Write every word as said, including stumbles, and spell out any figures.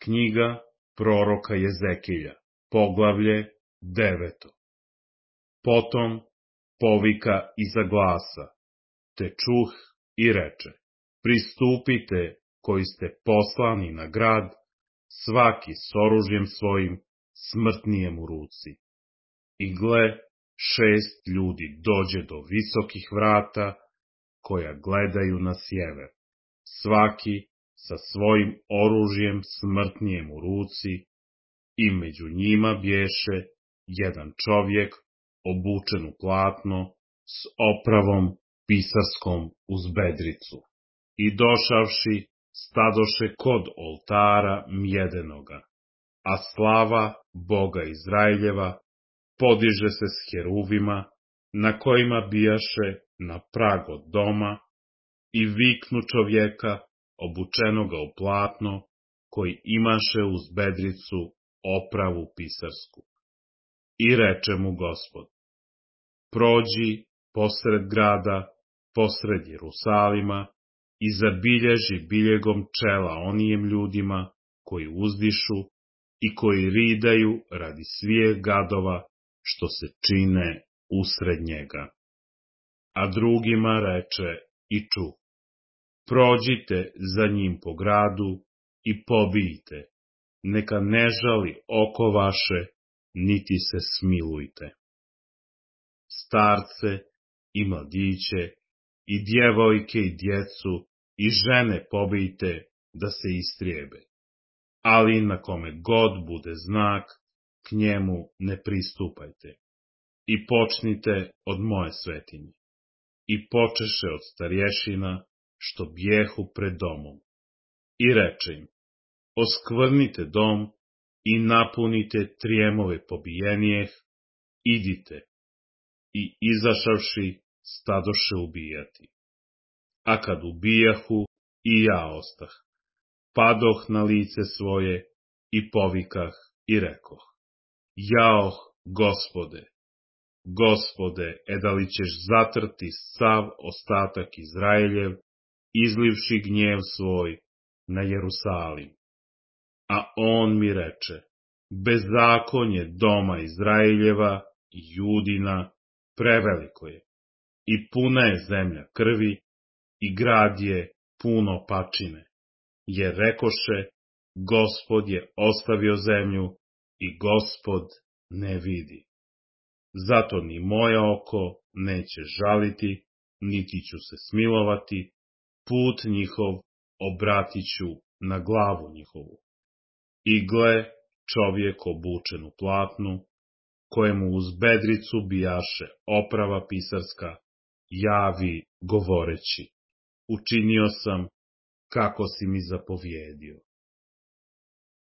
Knjiga proroka Jezekilja, poglavlje deveto. Potom povika iza glasa, te čuh i reče, pristupite koji ste poslani na grad, svaki s oružjem svojim smrtnijem u ruci. I gle, šest ljudi dođe do visokih vrata, koja gledaju na sjever, svaki sa svojim oružjem smrtnijem u ruci, i među njima bješe jedan čovjek obučen u platno s opravom pisarskom uz bedricu. I došavši, stadoše kod oltara mjedenoga, a slava Boga Izraeljeva podiže se s heruvima, na kojima bijaše na prag od doma, i viknu čovjeka obučenoga u platno, koji imaše uz bedricu opravu pisarsku. I reče mu Gospod, prođi posred grada, posred Jerusalima, i zabilježi biljegom čela onijem ljudima koji uzdišu i koji ridaju radi svijeh gadova što se čine usred njega. A drugima reče i ču, prođite za njim po gradu i pobijte, neka ne žali oko vaše, niti se smilujte. Starce i mladiće, i djevojke i djecu, i žene pobijte da se istrijebe. Ali na kome god bude znak, k njemu ne pristupajte. I počnite od moje svetinje. I počeše od starješina, što bjehu pred domom. I reče im, oskvrnite dom i napunite trijemove pobijenijeh, idite. I izašavši, stadoše ubijati. A kad ubijahu, i ja ostah, padoh na lice svoje i povikah i rekoh, jaoh, Gospode, Gospode, e da li ćeš zatrti sav ostatak Izraeljev, izlivši gnjev svoj na Jerusalim? A on mi reče, bezakonje doma Izraeljeva i Judina preveliko je, i puna je zemlja krvi, i grad je puno pačine, jer rekoše, Gospod je ostavio zemlju i Gospod ne vidi. Zato ni moje oko neće žaliti, niti ću se smilovati, put njihov obratit ću na glavu njihovu. I gle, čovjek obučen u platnu, kojemu uz bedricu bijaše oprava pisarska, javi govoreći, učinio sam kako si mi zapovjedio.